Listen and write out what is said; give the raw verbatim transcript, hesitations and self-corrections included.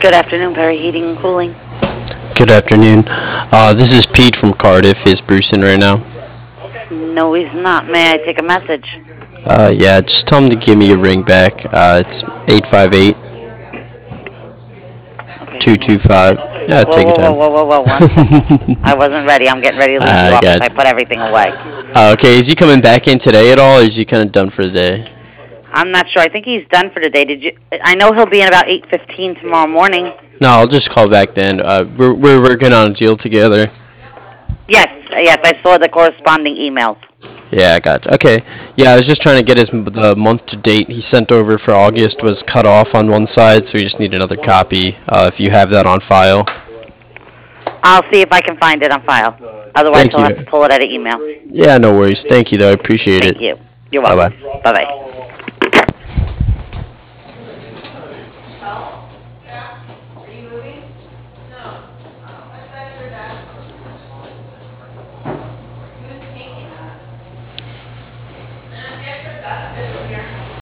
Good afternoon, Perry Heating and Cooling. Good afternoon. Uh, this is Pete from Cardiff. Is Bruce in right now? No, he's not. May I take a message? Uh, yeah, just tell him to give me a ring back. Uh, it's eight five eight, Okay, two two five. Yeah, Whoa, take your whoa, whoa, time. whoa, whoa, whoa. One second. I wasn't ready. I'm getting ready to leave the I office. got I you. put everything away. Uh, okay, is he coming back in today at all, or is he kind of done for the day? I'm not sure. I think he's done for today. Did you? I know he'll be in about eight fifteen tomorrow morning. No, I'll just call back then. Uh, we're, we're working on a deal together. Yes, yes. I saw the corresponding emails. Yeah, I got you. Okay. Yeah, I was just trying to get his the month to date he sent over for August was cut off on one side, so we just need another copy. Uh, if you have that on file. I'll see if I can find it on file. Otherwise, Thank he'll you. have to pull it out of email. Yeah, no worries. Thank you, though. I appreciate Thank it. you. You're Bye welcome. bye. Bye bye.